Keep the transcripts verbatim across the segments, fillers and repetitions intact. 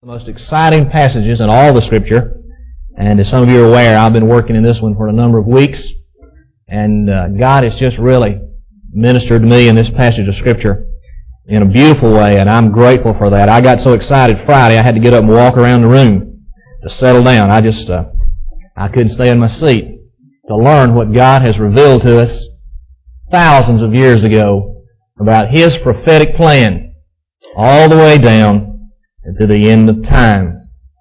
The most exciting passages in all the Scripture, and as some of you are aware, I've been working in this one for a number of weeks, and uh, God has just really ministered to me in this passage of Scripture in a beautiful way, and I'm grateful for that. I got so excited Friday, I had to get up and walk around the room to settle down. I just, uh, I couldn't stay in my seat to learn what God has revealed to us thousands of years ago about His prophetic plan all the way down and to the end of time.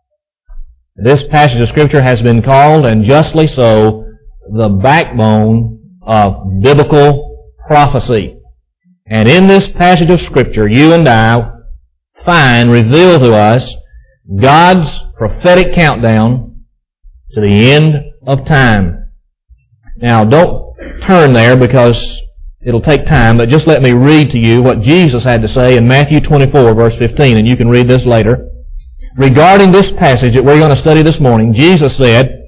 This passage of Scripture has been called, and justly so, the backbone of biblical prophecy. And in this passage of Scripture, you and I find revealed to us God's prophetic countdown to the end of time. Now, don't turn there because it'll take time, but just let me read to you what Jesus had to say in Matthew twenty-four, verse fifteen, and you can read this later. Regarding this passage that we're going to study this morning, Jesus said,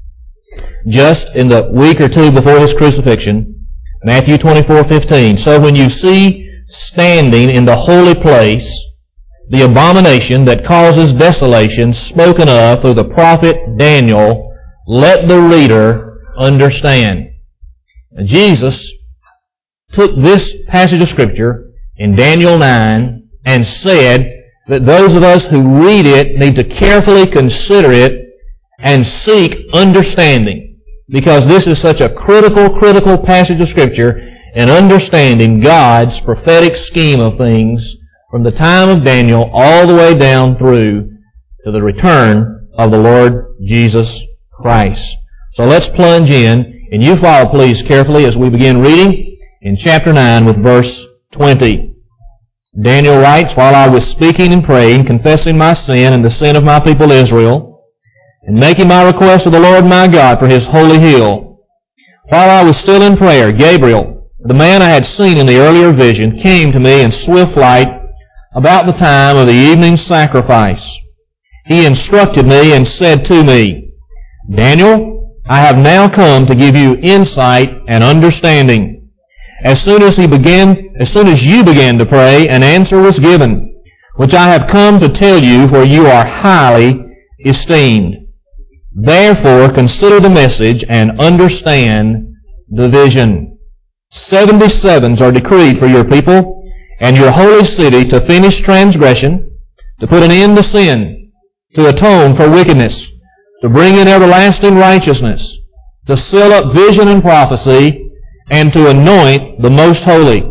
just in the week or two before His crucifixion, Matthew twenty-four, fifteen, "So when you see standing in the holy place the abomination that causes desolation spoken of through the prophet Daniel, let the reader understand." Now, Jesus took this passage of Scripture in Daniel nine and said that those of us who read it need to carefully consider it and seek understanding, because this is such a critical, critical passage of Scripture in understanding God's prophetic scheme of things from the time of Daniel all the way down through to the return of the Lord Jesus Christ. So let's plunge in, and you follow please carefully as we begin reading in chapter nine with verse twenty. Daniel writes, "While I was speaking and praying, confessing my sin and the sin of my people Israel, and making my request to the Lord my God for His holy hill, while I was still in prayer, Gabriel, the man I had seen in the earlier vision, came to me in swift flight about the time of the evening sacrifice. He instructed me and said to me, 'Daniel, I have now come to give you insight and understanding.' As soon as he began, as soon as you began to pray, an answer was given, which I have come to tell you, for you are highly esteemed. Therefore consider the message and understand the vision. Seventy sevens are decreed for your people and your holy city to finish transgression, to put an end to sin, to atone for wickedness, to bring in everlasting righteousness, to seal up vision and prophecy, and to anoint the most holy.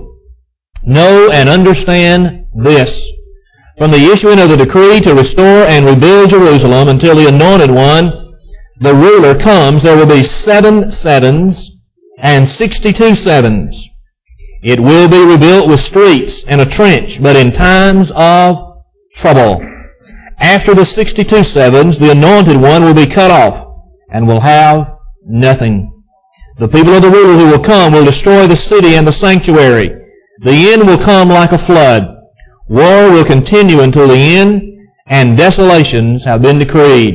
Know and understand this. From the issuing of the decree to restore and rebuild Jerusalem until the anointed one, the ruler, comes, there will be seven sevens and sixty-two sevens. It will be rebuilt with streets and a trench, but in times of trouble. After the sixty-two sevens, the anointed one will be cut off and will have nothing. The people of the ruler who will come will destroy the city and the sanctuary. The end will come like a flood. War will continue until the end, and desolations have been decreed.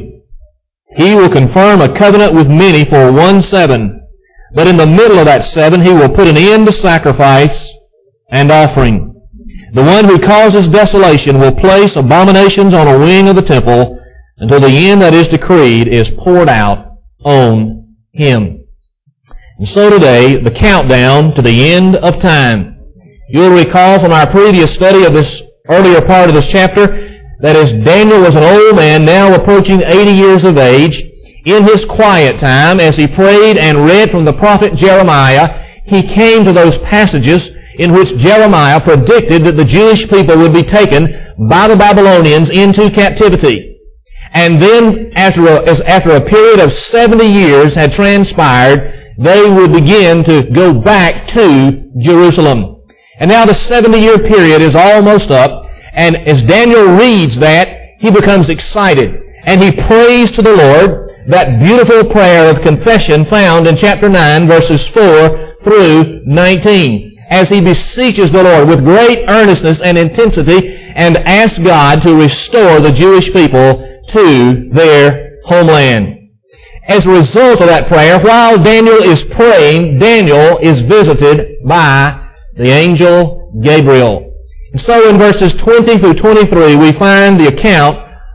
He will confirm a covenant with many for one seven, but in the middle of that seven he will put an end to sacrifice and offering. The one who causes desolation will place abominations on a wing of the temple until the end that is decreed is poured out on him." And so today, the countdown to the end of time. You'll recall from our previous study of this earlier part of this chapter that as Daniel was an old man, now approaching eighty years of age, in his quiet time, as he prayed and read from the prophet Jeremiah, he came to those passages in which Jeremiah predicted that the Jewish people would be taken by the Babylonians into captivity. And then, after a, as after a period of seventy years had transpired, they would begin to go back to Jerusalem. And now the seventy-year period is almost up, and as Daniel reads that, he becomes excited, and he prays to the Lord, that beautiful prayer of confession found in chapter nine, verses four through nineteen, as he beseeches the Lord with great earnestness and intensity, and asks God to restore the Jewish people to their homeland. As a result of that prayer, while Daniel is praying, Daniel is visited by the angel Gabriel. And so in verses twenty through twenty-three, we find the account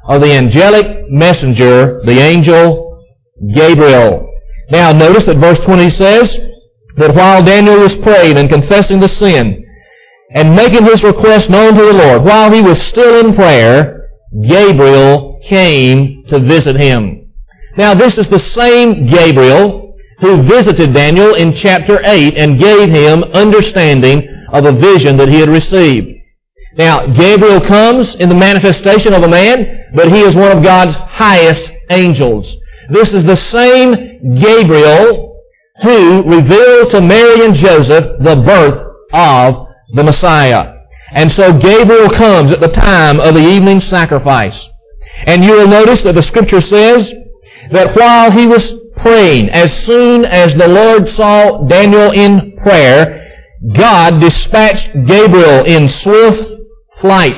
of the angelic messenger, the angel Gabriel. Now notice that verse twenty says that while Daniel was praying and confessing the sin and making his request known to the Lord, while he was still in prayer, Gabriel came to visit him. Now this is the same Gabriel who visited Daniel in chapter eight and gave him understanding of a vision that he had received. Now, Gabriel comes in the manifestation of a man, but he is one of God's highest angels. This is the same Gabriel who revealed to Mary and Joseph the birth of the Messiah. And so Gabriel comes at the time of the evening sacrifice. And you will notice that the Scripture says that while he was praying, as soon as the Lord saw Daniel in prayer, God dispatched Gabriel in swift flight.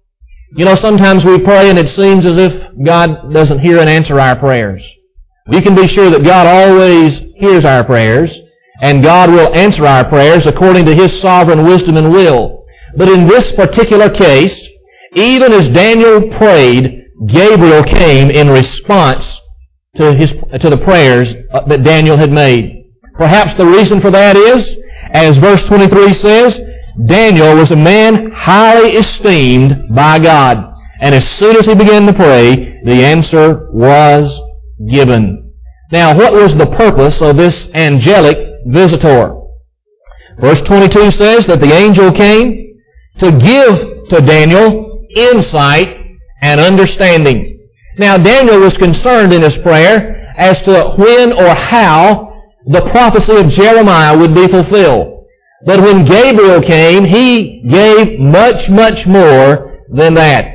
You know, sometimes we pray and it seems as if God doesn't hear and answer our prayers. We can be sure that God always hears our prayers, and God will answer our prayers according to His sovereign wisdom and will. But in this particular case, even as Daniel prayed, Gabriel came in response to his to the prayers that Daniel had made. Perhaps the reason for that is, as verse twenty-three says, Daniel was a man highly esteemed by God. And as soon as he began to pray, the answer was given. Now, what was the purpose of this angelic visitor? Verse twenty-two says that the angel came to give to Daniel insight and understanding. Now, Daniel was concerned in his prayer as to when or how the prophecy of Jeremiah would be fulfilled. But when Gabriel came, he gave much, much more than that.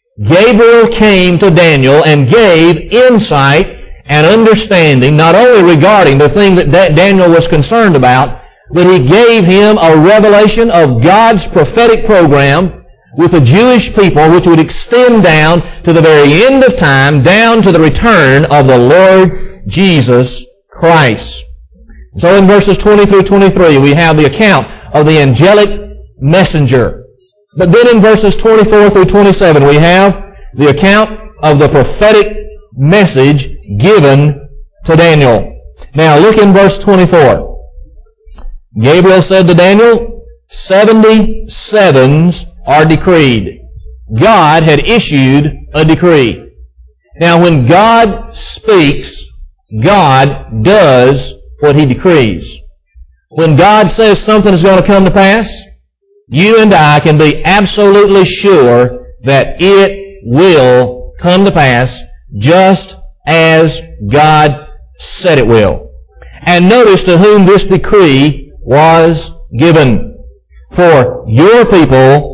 Gabriel came to Daniel and gave insight and understanding, not only regarding the thing that Daniel was concerned about, but he gave him a revelation of God's prophetic program with the Jewish people, which would extend down to the very end of time, down to the return of the Lord Jesus Christ. So in verses twenty through twenty-three, we have the account of the angelic messenger. But then in verses twenty-four through twenty-seven, we have the account of the prophetic message given to Daniel. Now look in verse twenty-four. Gabriel said to Daniel, seventy sevens are decreed. God had issued a decree. Now when God speaks, God does what He decrees. When God says something is going to come to pass, you and I can be absolutely sure that it will come to pass just as God said it will. And notice to whom this decree was given. For your people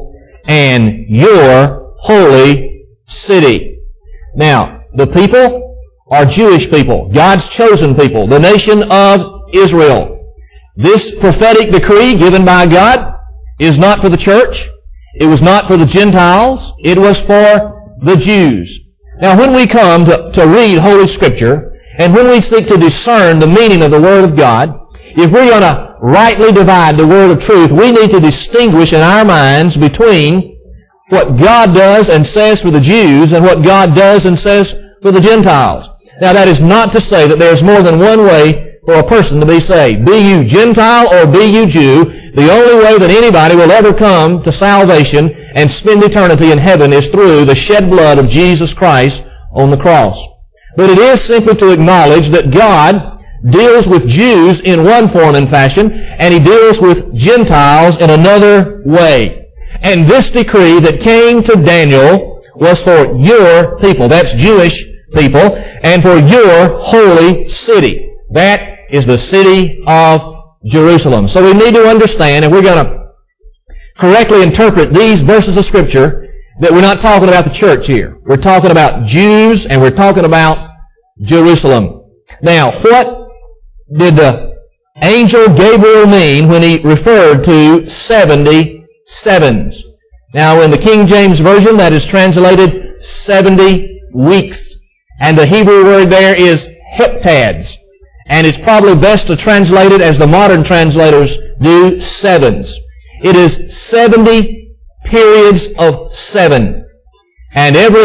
and your holy city. Now, the people are Jewish people, God's chosen people, the nation of Israel. This prophetic decree given by God is not for the church. It was not for the Gentiles. It was for the Jews. Now, when we come to, to read Holy Scripture, and when we seek to discern the meaning of the Word of God, if we're going to rightly divide the Word of truth, we need to distinguish in our minds between what God does and says for the Jews and what God does and says for the Gentiles. Now, that is not to say that there's more than one way for a person to be saved. Be you Gentile or be you Jew, the only way that anybody will ever come to salvation and spend eternity in heaven is through the shed blood of Jesus Christ on the cross. But it is simply to acknowledge that God deals with Jews in one form and fashion, and He deals with Gentiles in another way. And this decree that came to Daniel was for your people, that's Jewish people, and for your holy city. That is the city of Jerusalem. So we need to understand, and we're going to correctly interpret these verses of Scripture, that we're not talking about the church here. We're talking about Jews, and we're talking about Jerusalem. Now, what did the angel Gabriel mean when he referred to seventy sevens? Now, in the King James Version, that is translated seventy weeks. And the Hebrew word there is heptads. And it's probably best to translate it as the modern translators do, sevens. It is seventy periods of seven. And every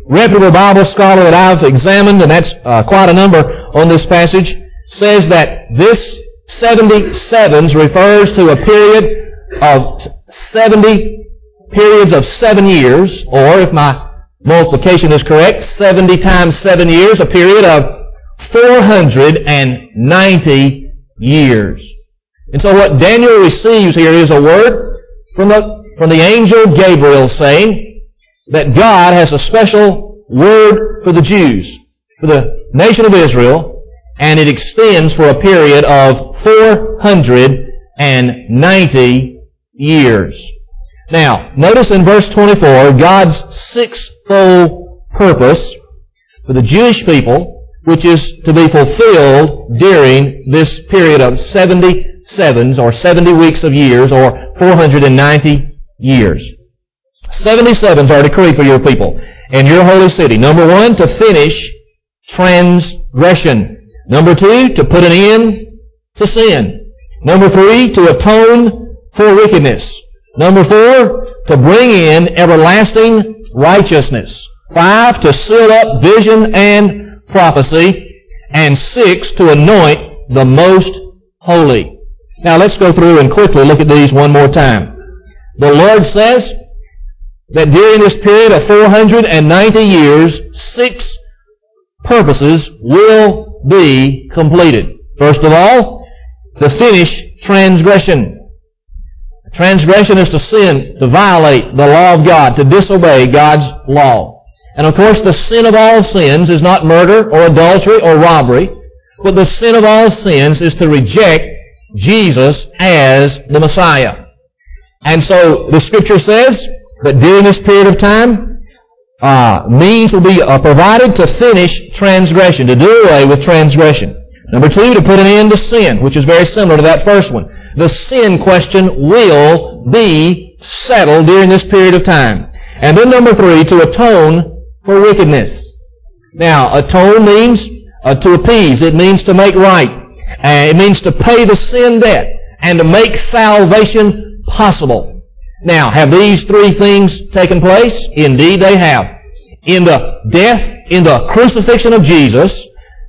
reputable Bible scholar that I've examined, and that's uh, quite a number on this passage, says that this seventy-sevens refers to a period of seventy periods of seven years, or if my multiplication is correct, seventy times seven years, a period of four hundred ninety years. And so what Daniel receives here is a word from the, from the angel Gabriel saying that God has a special word for the Jews, for the nation of Israel, and it extends for a period of four hundred ninety years. Now, notice in verse twenty-four, God's sixfold purpose for the Jewish people, which is to be fulfilled during this period of seventy-sevens, or seventy weeks of years, or four hundred ninety years. seventy-sevens are decreed for your people and your holy city. Number one, to finish transgression. Number two, to put an end to sin. Number three, to atone for wickedness. Number four, to bring in everlasting righteousness. Five, to seal up vision and prophecy. And six, to anoint the most holy. Now let's go through and quickly look at these one more time. The Lord says that during this period of four hundred ninety years, six purposes will be completed. First of all, to finish transgression. Transgression is to sin, to violate the law of God, to disobey God's law. And of course, the sin of all sins is not murder or adultery or robbery, but the sin of all sins is to reject Jesus as the Messiah. And so the Scripture says that during this period of time, uh, means will be uh, provided to finish transgression, to do away with transgression. Number two, to put an end to sin, which is very similar to that first one. The sin question will be settled during this period of time. And then number three, to atone for wickedness. Now, atone means uh, to appease. It means to make right. Uh, it means to pay the sin debt and to make salvation possible. Now, have these three things taken place? Indeed they have. In the death, in the crucifixion of Jesus,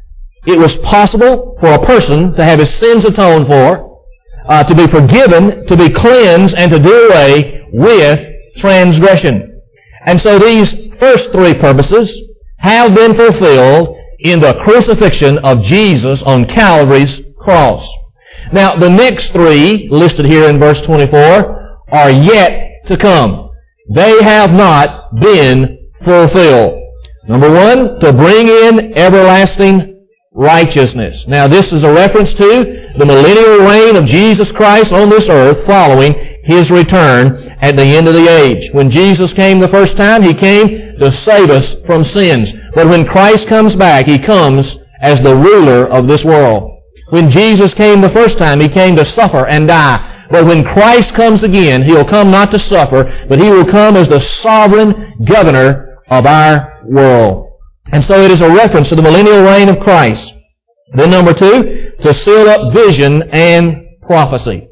it was possible for a person to have his sins atoned for, Uh, to be forgiven, to be cleansed, and to do away with transgression. And so these first three purposes have been fulfilled in the crucifixion of Jesus on Calvary's cross. Now, the next three, listed here in verse twenty-four, are yet to come. They have not been fulfilled. Number one, to bring in everlasting righteousness. Now, this is a reference to the millennial reign of Jesus Christ on this earth following His return at the end of the age. When Jesus came the first time, He came to save us from sins. But when Christ comes back, He comes as the ruler of this world. When Jesus came the first time, He came to suffer and die. But when Christ comes again, He'll come not to suffer, but He will come as the sovereign governor of our world. And so it is a reference to the millennial reign of Christ. Then number two, to seal up vision and prophecy.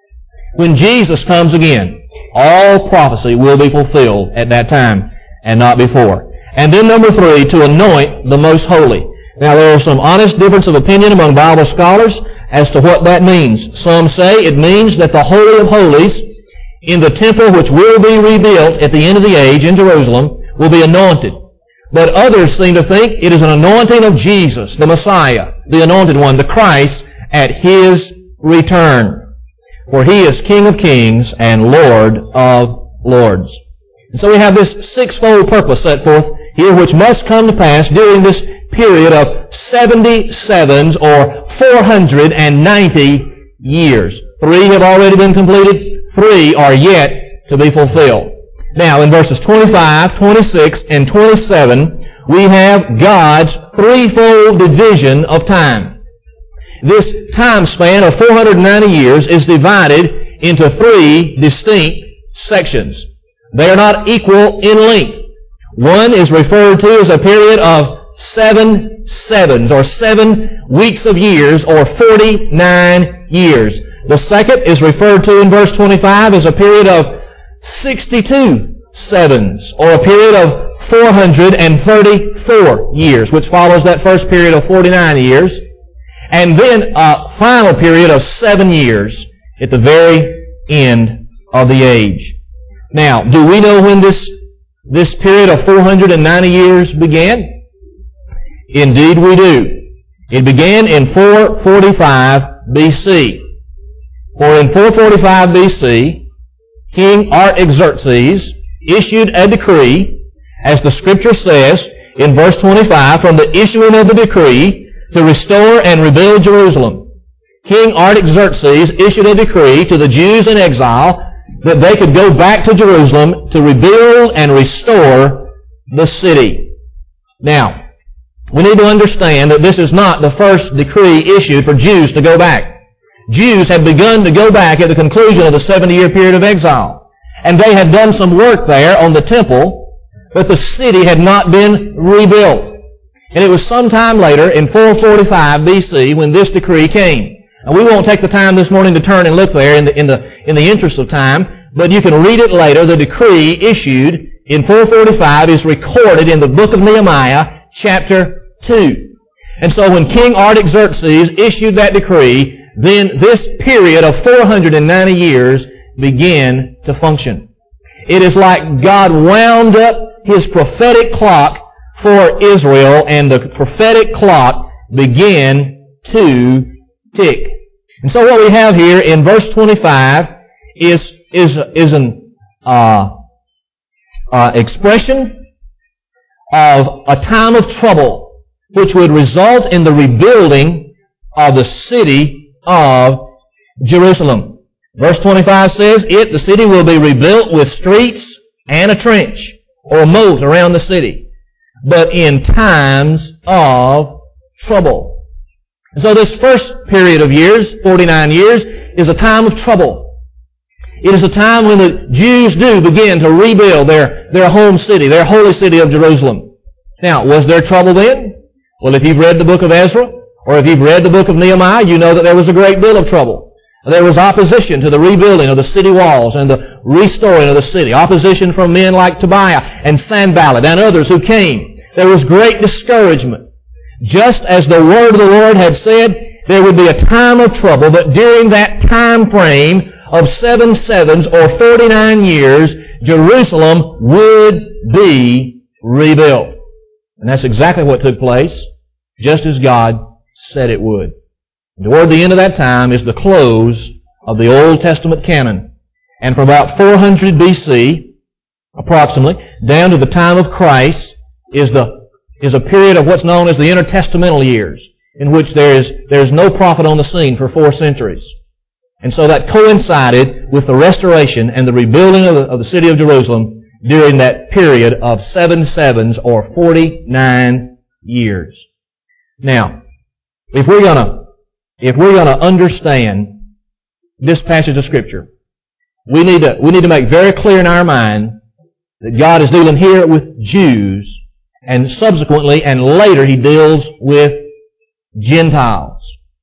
When Jesus comes again, all prophecy will be fulfilled at that time and not before. And then number three, to anoint the most holy. Now there is some honest difference of opinion among Bible scholars as to what that means. Some say it means that the Holy of Holies in the temple which will be rebuilt at the end of the age in Jerusalem will be anointed. But others seem to think it is an anointing of Jesus, the Messiah, the anointed one, the Christ, at His return. For He is King of kings and Lord of lords. And so we have this sixfold purpose set forth here which must come to pass during this period of seventy-sevens or four hundred ninety years. Three have already been completed. Three are yet to be fulfilled. Now, in verses twenty-five, twenty-six, and twenty-seven, we have God's threefold division of time. This time span of four hundred ninety years is divided into three distinct sections. They are not equal in length. One is referred to as a period of seven sevens, or seven weeks of years, or forty-nine years. The second is referred to in verse twenty-five as a period of sixty-two sevens, or a period of four hundred thirty-four years, which follows that first period of forty-nine years, and then a final period of seven years at the very end of the age. Now, do we know when this, this period of four hundred ninety years began? Indeed we do. It began in four forty-five B C. For in four forty-five B C, King Artaxerxes issued a decree, as the Scripture says in verse twenty-five, from the issuing of the decree to restore and rebuild Jerusalem. King Artaxerxes issued a decree to the Jews in exile that they could go back to Jerusalem to rebuild and restore the city. Now, we need to understand that this is not the first decree issued for Jews to go back. Jews had begun to go back at the conclusion of the seventy-year period of exile. And they had done some work there on the temple, but the city had not been rebuilt. And it was sometime later, in four forty-five B C, when this decree came. And we won't take the time this morning to turn and look there in the, in the, in the interest of time, but you can read it later. The decree issued in four forty-five is recorded in the book of Nehemiah, chapter two. And so when King Artaxerxes issued that decree, then this period of four hundred ninety years began to function. It is like God wound up His prophetic clock for Israel, and the prophetic clock began to tick. And so what we have here in verse twenty-five is is is an uh, uh, expression of a time of trouble, which would result in the rebuilding of the city of Jerusalem. Verse twenty-five says, "It, the city, will be rebuilt with streets and a trench or a moat around the city, but in times of trouble." And so this first period of years, forty-nine years, is a time of trouble. It is a time when the Jews do begin to rebuild their, their home city, their holy city of Jerusalem. Now, was there trouble then? Well, if you've read the book of Ezra, or if you've read the book of Nehemiah, you know that there was a great deal of trouble. There was opposition to the rebuilding of the city walls and the restoring of the city. Opposition from men like Tobiah and Sanballat and others who came. There was great discouragement. Just as the word of the Lord had said, there would be a time of trouble, but during that time frame of seven sevens or forty-nine years, Jerusalem would be rebuilt. And that's exactly what took place, just as God said it would. And toward the end of that time is the close of the Old Testament canon. And from about four hundred B C, approximately, down to the time of Christ, is the is a period of what's known as the intertestamental years, in which there is there is no prophet on the scene for four centuries. And so that coincided with the restoration and the rebuilding of the, of the city of Jerusalem during that period of seven sevens or forty-nine years. Now, if we're gonna if we're gonna understand this passage of Scripture, we need to we need to make very clear in our mind that God is dealing here with Jews, and subsequently and later He deals with Gentiles.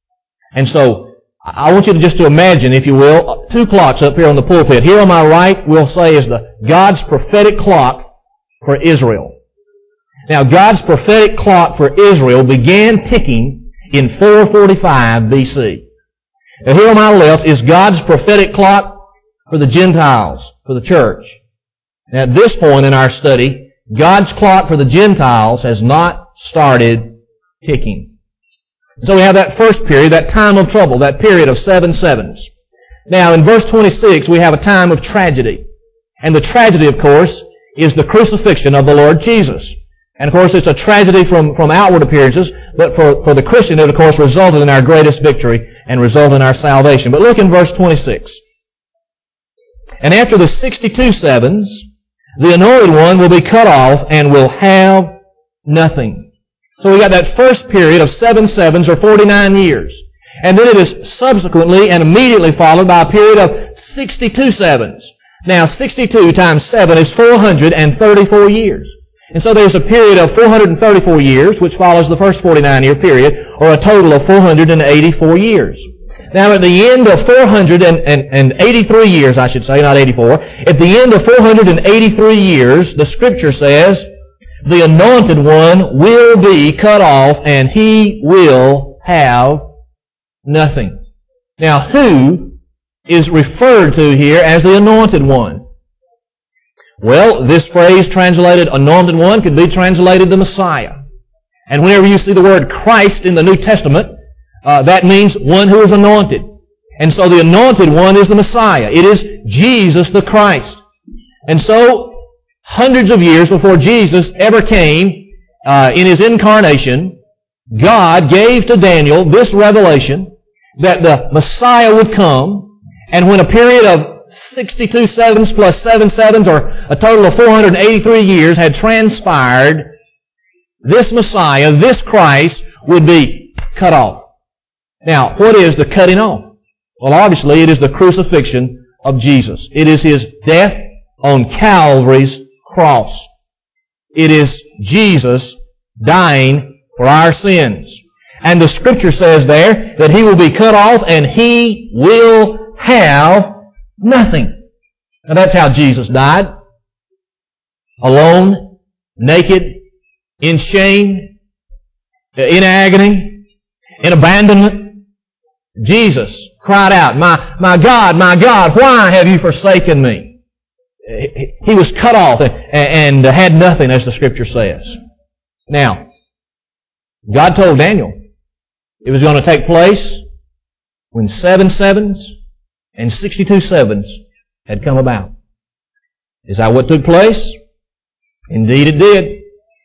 And so, I want you to just to imagine, if you will, two clocks up here on the pulpit. Here on my right, we'll say, is the God's prophetic clock for Israel. Now, God's prophetic clock for Israel began ticking in four forty-five B C. Now, here on my left is God's prophetic clock for the Gentiles, for the church. Now, at this point in our study, God's clock for the Gentiles has not started ticking. So we have that first period, that time of trouble, that period of seven sevens. Now, in verse twenty-six, we have a time of tragedy. And the tragedy, of course, is the crucifixion of the Lord Jesus. And, of course, it's a tragedy from, from outward appearances, but for, for the Christian, it, of course, resulted in our greatest victory and resulted in our salvation. But look in verse twenty-six. "And after the sixty-two sevens, the anointed one will be cut off and will have nothing." So we got that first period of seven sevens or forty-nine years. And then it is subsequently and immediately followed by a period of sixty-two sevens. Now, sixty-two times seven is four hundred thirty-four years. And so there's a period of four hundred thirty-four years, which follows the first forty-nine year period, or a total of four hundred eighty-four years. Now, at the end of four hundred eighty-three years, I should say, not eighty-four, at the end of four hundred eighty-three years, the Scripture says the anointed one will be cut off and he will have nothing. Now, who is referred to here as the anointed one? Well, this phrase translated anointed one could be translated the Messiah. And whenever you see the word Christ in the New Testament, uh, that means one who is anointed. And so the anointed one is the Messiah. It is Jesus the Christ. And so, hundreds of years before Jesus ever came uh, in His incarnation, God gave to Daniel this revelation that the Messiah would come, and when a period of sixty-two sevens plus seven sevens, or a total of four hundred eighty-three years had transpired, this Messiah, this Christ, would be cut off. Now, what is the cutting off? Well, obviously, it is the crucifixion of Jesus. It is His death on Calvary's cross. It is Jesus dying for our sins. And the Scripture says there that He will be cut off and He will have nothing. Now that's how Jesus died. Alone, naked, in shame, in agony, in abandonment. Jesus cried out, My, my God, my God, why have you forsaken me? He was cut off and had nothing, as the Scripture says. Now, God told Daniel it was going to take place when seven sevens and sixty-two sevens had come about. Is that what took place? Indeed it did.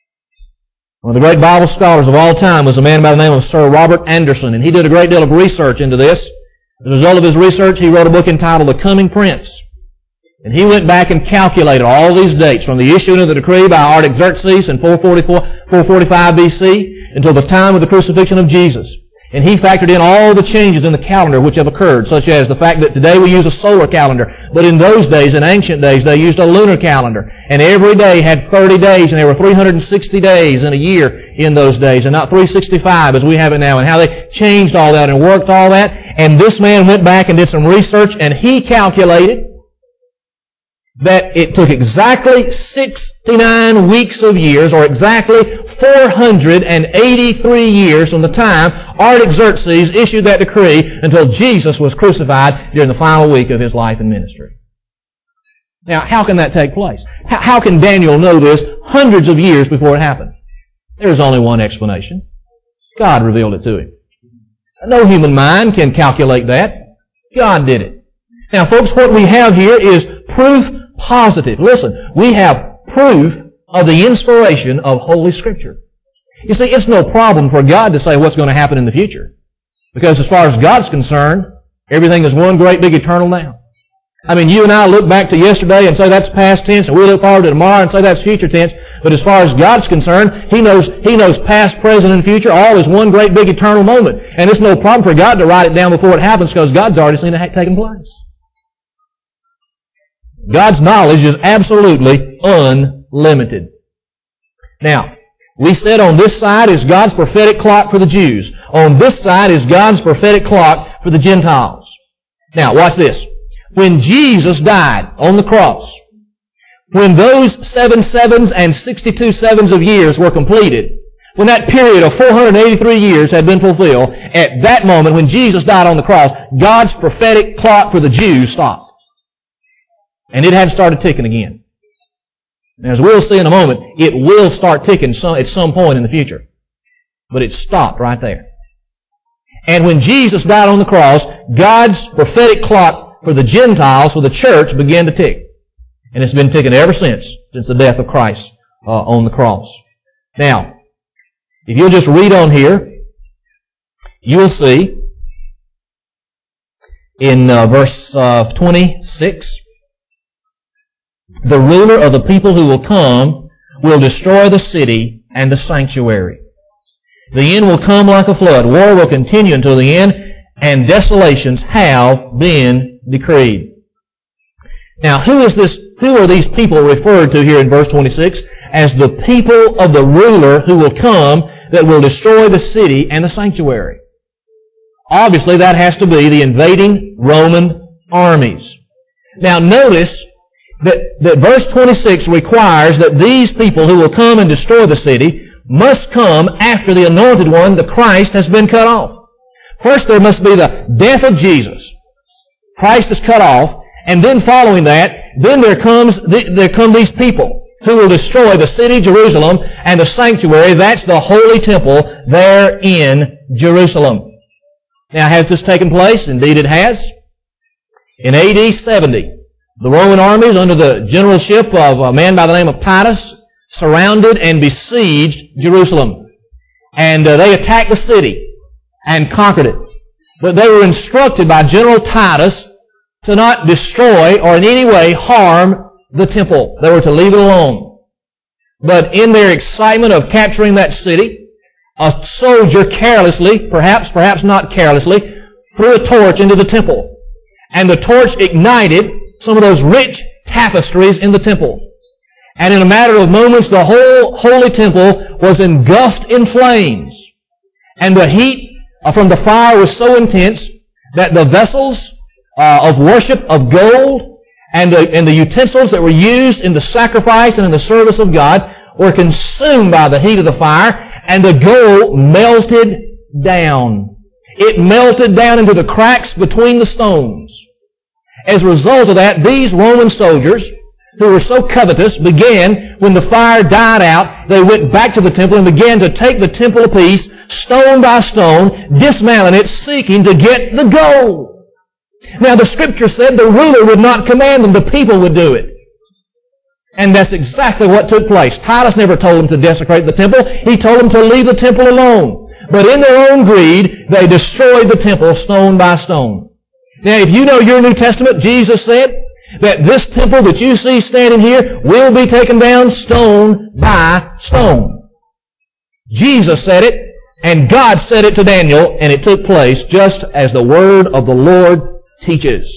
One of the great Bible scholars of all time was a man by the name of Sir Robert Anderson, and he did a great deal of research into this. As a result of his research, he wrote a book entitled The Coming Prince. And he went back and calculated all these dates from the issuing of the decree by Artaxerxes in four forty-four, four forty-five B C until the time of the crucifixion of Jesus. And he factored in all the changes in the calendar which have occurred, such as the fact that today we use a solar calendar, but in those days, in ancient days, they used a lunar calendar. And every day had thirty days, and there were three hundred sixty days in a year in those days, and not three hundred sixty-five as we have it now, and how they changed all that and worked all that. And this man went back and did some research, and he calculated that it took exactly sixty-nine weeks of years, or exactly four hundred eighty-three years from the time Artaxerxes issued that decree until Jesus was crucified during the final week of His life and ministry. Now, how can that take place? How can Daniel know this hundreds of years before it happened? There's only one explanation. God revealed it to him. No human mind can calculate that. God did it. Now, folks, what we have here is proof positive. Listen, we have proof of the inspiration of Holy Scripture. You see, it's no problem for God to say what's going to happen in the future. Because as far as God's concerned, everything is one great big eternal now. I mean, you and I look back to yesterday and say that's past tense, and we look forward to tomorrow and say that's future tense. But as far as God's concerned, He knows, He knows past, present, and future all is one great big eternal moment. And it's no problem for God to write it down before it happens because God's already seen it taking place. God's knowledge is absolutely unlimited. Now, we said on this side is God's prophetic clock for the Jews. On this side is God's prophetic clock for the Gentiles. Now, watch this. When Jesus died on the cross, when those seven sevens and sixty-two sevens of years were completed, when that period of four hundred eighty-three years had been fulfilled, at that moment when Jesus died on the cross, God's prophetic clock for the Jews stopped. And it hadn't started ticking again. And as we'll see in a moment, it will start ticking some, at some point in the future. But it stopped right there. And when Jesus died on the cross, God's prophetic clock for the Gentiles, for the church, began to tick. And it's been ticking ever since, since the death of Christ uh, on the cross. Now, if you'll just read on here, you'll see in uh, verse uh, twenty-six, the ruler of the people who will come will destroy the city and the sanctuary. The end will come like a flood. War will continue until the end, and desolations have been decreed. Now, who is this? Who are these people referred to here in verse twenty-six as the people of the ruler who will come that will destroy the city and the sanctuary? Obviously, that has to be the invading Roman armies. Now, notice that, that verse twenty-six requires that these people who will come and destroy the city must come after the Anointed One, the Christ, has been cut off. First there must be the death of Jesus. Christ is cut off, and then following that, then there comes there come these people who will destroy the city, Jerusalem, and the sanctuary. That's the holy temple there in Jerusalem. Now, has this taken place? Indeed it has. In A D seventy, the Roman armies under the generalship of a man by the name of Titus surrounded and besieged Jerusalem. And uh, they attacked the city and conquered it. But they were instructed by General Titus to not destroy or in any way harm the temple. They were to leave it alone. But in their excitement of capturing that city, a soldier carelessly, perhaps, perhaps not carelessly, threw a torch into the temple. And the torch ignited some of those rich tapestries in the temple. And in a matter of moments, the whole holy temple was engulfed in flames. And the heat from the fire was so intense that the vessels uh, of worship of gold and the, and the utensils that were used in the sacrifice and in the service of God were consumed by the heat of the fire, and the gold melted down. It melted down into the cracks between the stones. As a result of that, these Roman soldiers, who were so covetous, began, when the fire died out, they went back to the temple and began to take the temple apiece, stone by stone, dismantling it, seeking to get the gold. Now the Scripture said the ruler would not command them, the people would do it. And that's exactly what took place. Titus never told them to desecrate the temple. He told them to leave the temple alone. But in their own greed, they destroyed the temple stone by stone. Now if you know your New Testament, Jesus said that this temple that you see standing here will be taken down stone by stone. Jesus said it, and God said it to Daniel, and it took place just as the word of the Lord teaches.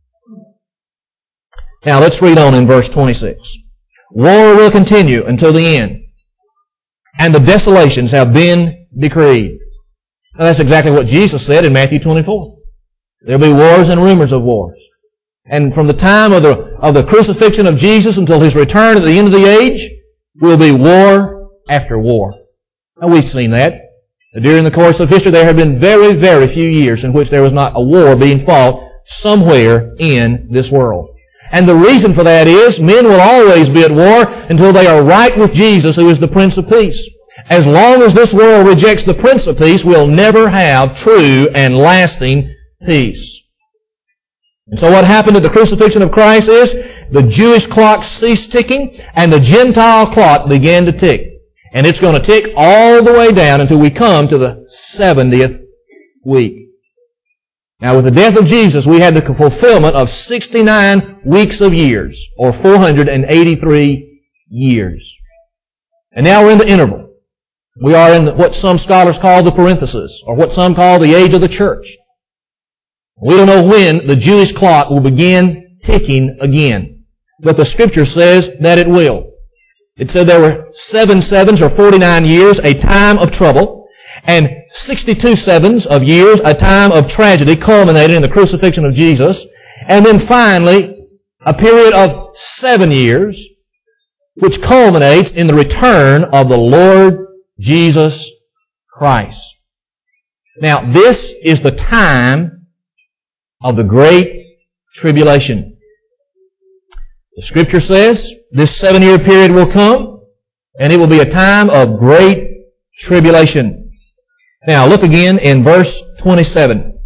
Now let's read on in verse twenty-six. War will continue until the end, and the desolations have been decreed. Now that's exactly what Jesus said in Matthew twenty-four. There'll be wars and rumors of wars. And from the time of the, of the crucifixion of Jesus until His return at the end of the age, will be war after war. Now we've seen that. During the course of history, there have been very, very few years in which there was not a war being fought somewhere in this world. And the reason for that is men will always be at war until they are right with Jesus, who is the Prince of Peace. As long as this world rejects the Prince of Peace, we'll never have true and lasting peace. And so what happened at the crucifixion of Christ is the Jewish clock ceased ticking and the Gentile clock began to tick. And it's going to tick all the way down until we come to the seventieth week. Now with the death of Jesus, we had the fulfillment of sixty-nine weeks of years, or four hundred eighty-three years. And now we're in the interval. We are in what some scholars call the parenthesis, or what some call the age of the church. We don't know when the Jewish clock will begin ticking again. But the Scripture says that it will. It said there were seven sevens, or forty-nine years, a time of trouble, and sixty-two sevens of years, a time of tragedy culminated in the crucifixion of Jesus, and then finally a period of seven years, which culminates in the return of the Lord Jesus Christ. Now this is the time of the Great Tribulation. The Scripture says this seven-year period will come, and it will be a time of great tribulation. Now look again in verse twenty-seven.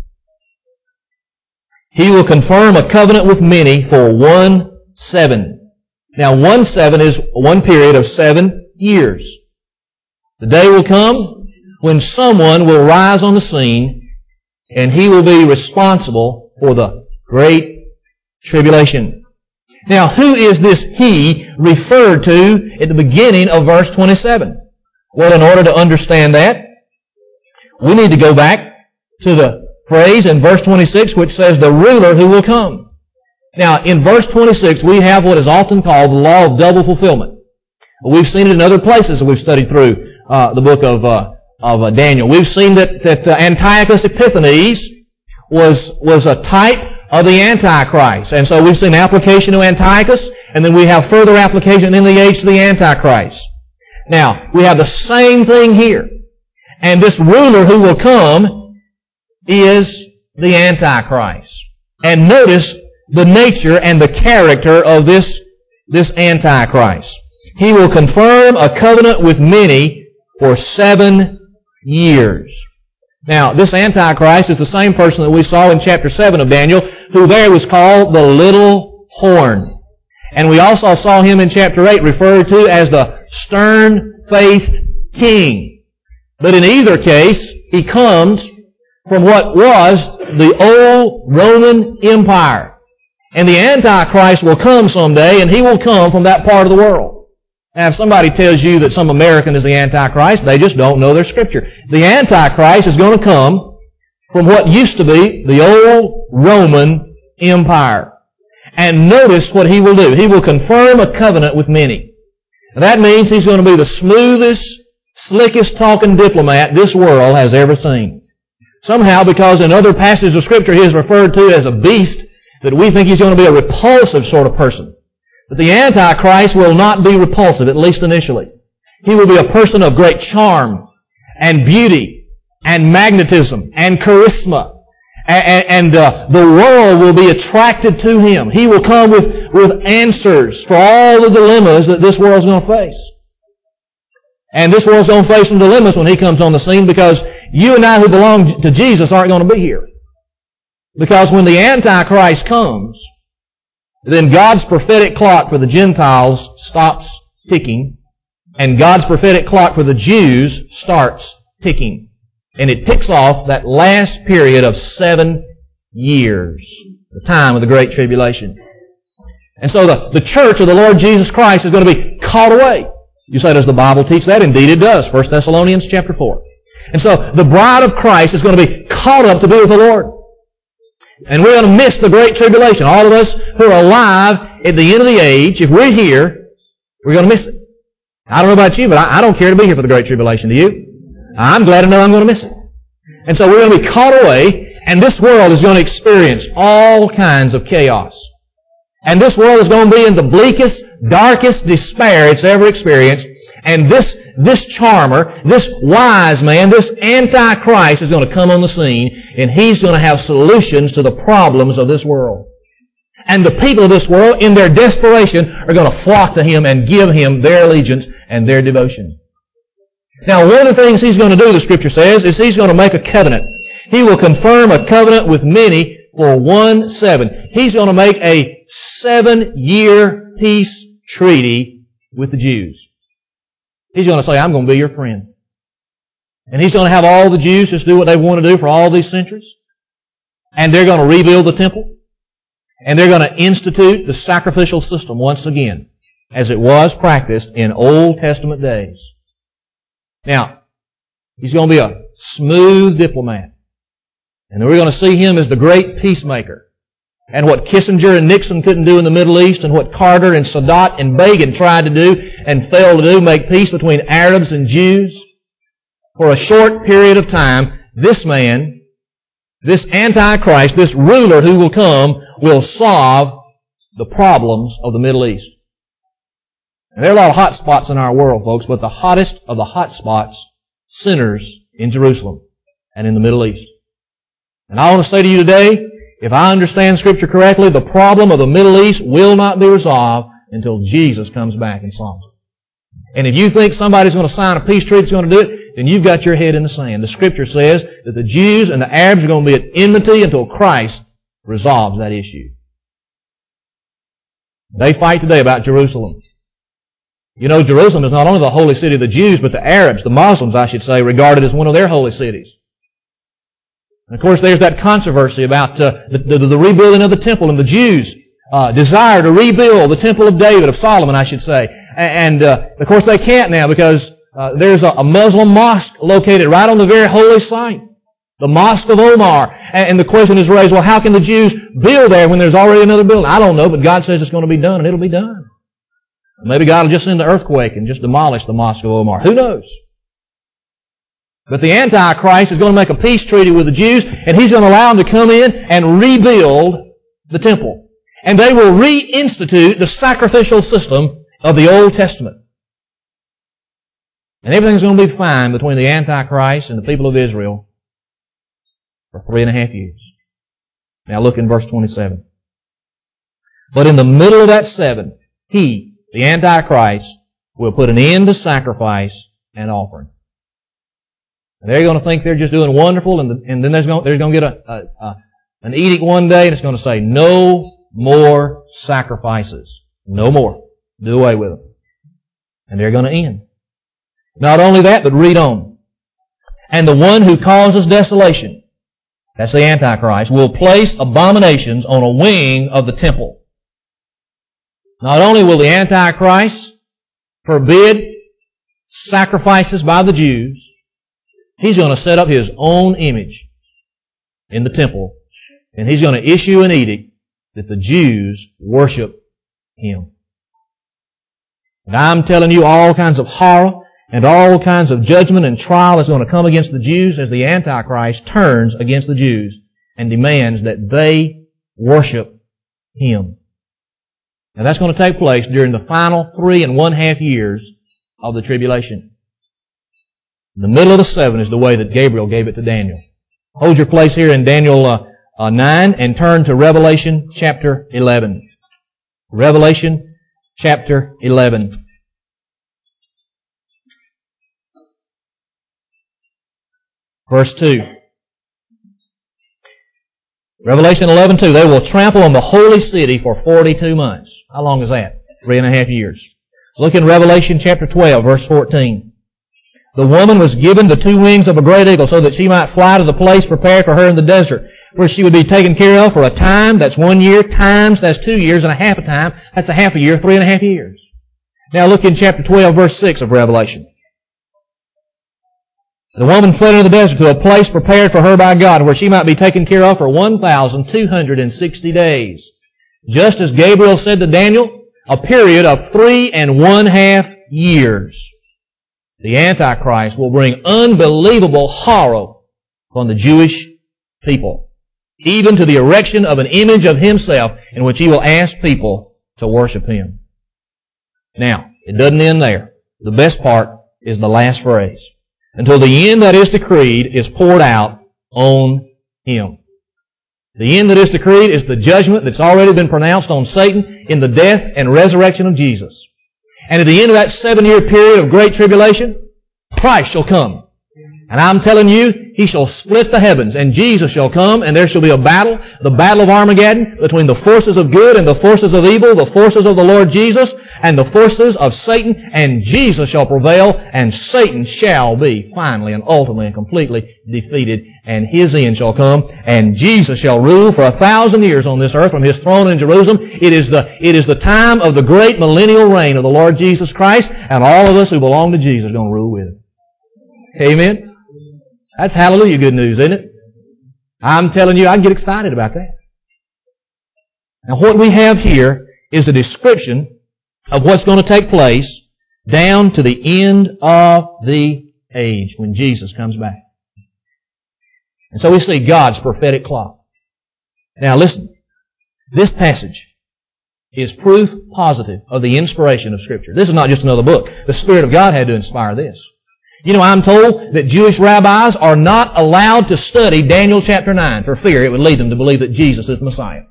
He will confirm a covenant with many for one seven. Now one seven is one period of seven years. The day will come when someone will rise on the scene, and he will be responsible for the Great Tribulation. Now, who is this he referred to at the beginning of verse twenty-seven? Well, in order to understand that, we need to go back to the phrase in verse twenty-six which says, the ruler who will come. Now, in verse twenty-six, we have what is often called the law of double fulfillment. We've seen it in other places that we've studied through uh, the book of, uh, of uh, Daniel. We've seen that, that uh, Antiochus Epiphanes was, was a type of the Antichrist. And so we've seen application to Antiochus, and then we have further application in the age to the Antichrist. Now, we have the same thing here. And this ruler who will come is the Antichrist. And notice the nature and the character of this, this Antichrist. He will confirm a covenant with many for seven years. Now, this Antichrist is the same person that we saw in chapter seven of Daniel, who there was called the little horn. And we also saw him in chapter eight referred to as the stern-faced king. But in either case, he comes from what was the old Roman Empire. And the Antichrist will come someday, and he will come from that part of the world. Now, if somebody tells you that some American is the Antichrist, they just don't know their Scripture. The Antichrist is going to come from what used to be the old Roman Empire. And notice what he will do. He will confirm a covenant with many. Now, that means he's going to be the smoothest, slickest talking diplomat this world has ever seen. Somehow, because in other passages of Scripture he is referred to as a beast, that we think he's going to be a repulsive sort of person. But the Antichrist will not be repulsive, at least initially. He will be a person of great charm and beauty and magnetism and charisma. And, and uh, the world will be attracted to him. He will come with, with answers for all the dilemmas that this world's going to face. And this world's going to face some dilemmas when he comes on the scene, because you and I who belong to Jesus aren't going to be here. Because when the Antichrist comes, then God's prophetic clock for the Gentiles stops ticking, and God's prophetic clock for the Jews starts ticking. And it ticks off that last period of seven years, the time of the Great Tribulation. And so the, the church of the Lord Jesus Christ is going to be caught away. You say, does the Bible teach that? Indeed it does. First Thessalonians chapter four. And so the bride of Christ is going to be caught up to be with the Lord. And we're going to miss the Great Tribulation. All of us who are alive at the end of the age, if we're here, we're going to miss it. I don't know about you, but I, I don't care to be here for the Great Tribulation. Do you? I'm glad to know I'm going to miss it. And so we're going to be caught away, and this world is going to experience all kinds of chaos. And this world is going to be in the bleakest, darkest despair it's ever experienced. And this This charmer, this wise man, this Antichrist is going to come on the scene, and he's going to have solutions to the problems of this world. And the people of this world, in their desperation, are going to flock to him and give him their allegiance and their devotion. Now, one of the things he's going to do, the Scripture says, is he's going to make a covenant. He will confirm a covenant with many for one seven. He's going to make a seven-year peace treaty with the Jews. He's going to say, I'm going to be your friend. And he's going to have all the Jews just do what they want to do for all these centuries. And they're going to rebuild the temple. And they're going to institute the sacrificial system once again, as it was practiced in Old Testament days. Now, he's going to be a smooth diplomat. And we're going to see him as the great peacemaker. And what Kissinger and Nixon couldn't do in the Middle East, and what Carter and Sadat and Begin tried to do and failed to do, make peace between Arabs and Jews. For a short period of time, this man, this Antichrist, this ruler who will come, will solve the problems of the Middle East. And there are a lot of hot spots in our world, folks, but the hottest of the hot spots centers in Jerusalem and in the Middle East. And I want to say to you today, if I understand Scripture correctly, the problem of the Middle East will not be resolved until Jesus comes back and solves it. And if you think somebody's going to sign a peace treaty that's going to do it, then you've got your head in the sand. The Scripture says that the Jews and the Arabs are going to be at enmity until Christ resolves that issue. They fight today about Jerusalem. You know, Jerusalem is not only the holy city of the Jews, but the Arabs, the Muslims, I should say, regard it as one of their holy cities. And of course, there's that controversy about uh, the, the, the rebuilding of the temple, and the Jews uh, desire to rebuild the temple of David, of Solomon, I should say. And, and uh, of course, they can't now because uh, there's a, a Muslim mosque located right on the very holy site, the Mosque of Omar. And, and the question is raised, well, how can the Jews build there when there's already another building? I don't know, but God says it's going to be done, and it'll be done. Maybe God will just send an earthquake and just demolish the Mosque of Omar. Who knows? But the Antichrist is going to make a peace treaty with the Jews, and he's going to allow them to come in and rebuild the temple. And they will reinstitute the sacrificial system of the Old Testament. And everything's going to be fine between the Antichrist and the people of Israel for three and a half years. Now look in verse twenty-seven. But in the middle of that seven, he, the Antichrist, will put an end to sacrifice and offering. And they're going to think they're just doing wonderful, and, the, and then there's going, they're going to get a, a, a, an edict one day, and it's going to say, no more sacrifices. No more. Do away with them. And they're going to end. Not only that, but read on. And the one who causes desolation, that's the Antichrist, will place abominations on a wing of the temple. Not only will the Antichrist forbid sacrifices by the Jews, he's going to set up his own image in the temple, and he's going to issue an edict that the Jews worship him. And I'm telling you, all kinds of horror and all kinds of judgment and trial is going to come against the Jews as the Antichrist turns against the Jews and demands that they worship him. Now that's going to take place during the final three and one half years of the tribulation. The middle of the seven is the way that Gabriel gave it to Daniel. Hold your place here in Daniel uh, uh, nine and turn to Revelation chapter eleven. Revelation chapter eleven. Verse two. Revelation eleven two. They will trample on the holy city for forty-two months. How long is that? Three and a half years. Look in Revelation chapter twelve, verse fourteen. The woman was given the two wings of a great eagle so that she might fly to the place prepared for her in the desert, where she would be taken care of for a time, that's one year, times, that's two years, and a half a time, that's a half a year, three and a half years. Now look in chapter twelve, verse six of Revelation. The woman fled into the desert to a place prepared for her by God, where she might be taken care of for one thousand two hundred sixty days. Just as Gabriel said to Daniel, a period of three and one half years. The Antichrist will bring unbelievable horror upon the Jewish people, even to the erection of an image of himself in which he will ask people to worship him. Now, it doesn't end there. The best part is the last phrase. Until the end that is decreed is poured out on him. The end that is decreed is the judgment that's already been pronounced on Satan in the death and resurrection of Jesus. And at the end of that seven-year period of great tribulation, Christ shall come. And I'm telling you, He shall split the heavens, and Jesus shall come, and there shall be a battle, the battle of Armageddon, between the forces of good and the forces of evil, the forces of the Lord Jesus, and the forces of Satan, and Jesus shall prevail, and Satan shall be finally and ultimately and completely defeated, and his end shall come, and Jesus shall rule for a thousand years on this earth from His throne in Jerusalem. It is the, it is the time of the great millennial reign of the Lord Jesus Christ, and all of us who belong to Jesus are going to rule with Him. Amen? That's hallelujah good news, isn't it? I'm telling you, I get excited about that. Now what we have here is a description of what's going to take place down to the end of the age when Jesus comes back. And so we see God's prophetic clock. Now listen, this passage is proof positive of the inspiration of Scripture. This is not just another book. The Spirit of God had to inspire this. You know, I'm told that Jewish rabbis are not allowed to study Daniel chapter nine for fear it would lead them to believe that Jesus is the Messiah.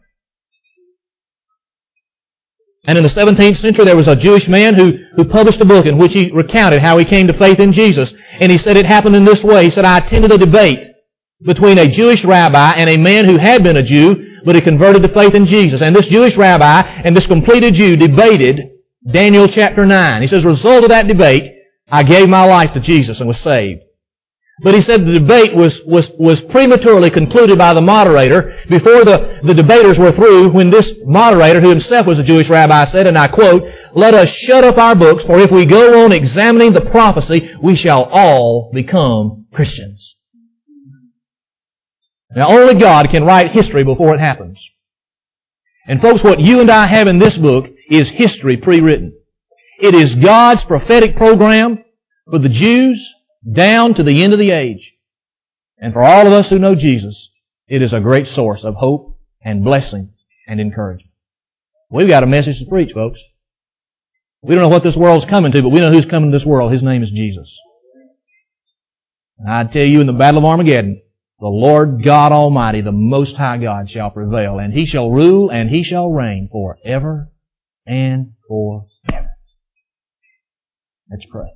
And in the seventeenth century, there was a Jewish man who, who published a book in which he recounted how he came to faith in Jesus. And he said it happened in this way. He said, I attended a debate between a Jewish rabbi and a man who had been a Jew, but he converted to faith in Jesus. And this Jewish rabbi and this completed Jew debated Daniel chapter nine. He says, as a result of that debate, I gave my life to Jesus and was saved. But he said the debate was, was, was prematurely concluded by the moderator before the, the debaters were through, when this moderator, who himself was a Jewish rabbi, said, and I quote, let us shut up our books, for if we go on examining the prophecy, we shall all become Christians. Now only God can write history before it happens. And folks, what you and I have in this book is history pre-written. It is God's prophetic program for the Jews down to the end of the age. And for all of us who know Jesus, it is a great source of hope and blessing and encouragement. We've got a message to preach, folks. We don't know what this world's coming to, but we know who's coming to this world. His name is Jesus. And I tell you, in the battle of Armageddon, the Lord God Almighty, the Most High God, shall prevail, and He shall rule and He shall reign forever and forever. Let's pray.